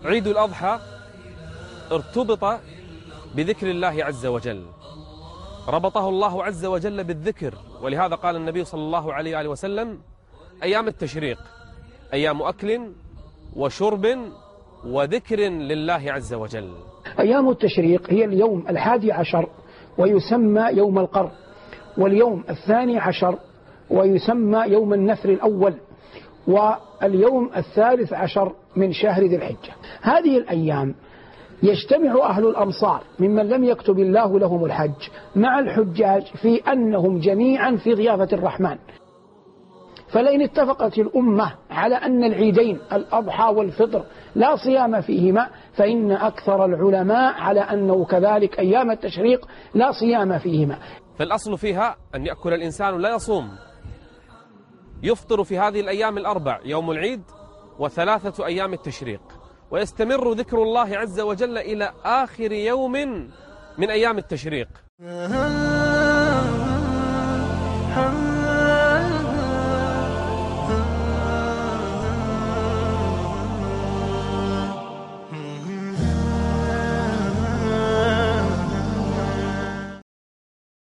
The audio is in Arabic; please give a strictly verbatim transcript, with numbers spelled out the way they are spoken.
عيد الأضحى ارتبط بذكر الله عز وجل، ربطه الله عز وجل بالذكر، ولهذا قال النبي صلى الله عليه وآله وسلم: أيام التشريق أيام أكل وشرب وذكر لله عز وجل. أيام التشريق هي اليوم الحادي عشر ويسمى يوم القر، واليوم الثاني عشر ويسمى يوم النفر الأول، واليوم الثالث عشر من شهر ذي الحجة. هذه الأيام يجتمع أهل الأمصار ممن لم يكتب الله لهم الحج مع الحجاج في أنهم جميعا في ضيافة الرحمن. فلئن اتفقت الأمة على أن العيدين الأضحى والفطر لا صيام فيهما، فإن أكثر العلماء على أنه كذلك أيام التشريق لا صيام فيهما. فالأصل فيها أن يأكل الإنسان لا يصوم، يفطر في هذه الأيام الأربع، يوم العيد وثلاثة أيام التشريق، ويستمر ذكر الله عز وجل إلى آخر يوم من أيام التشريق.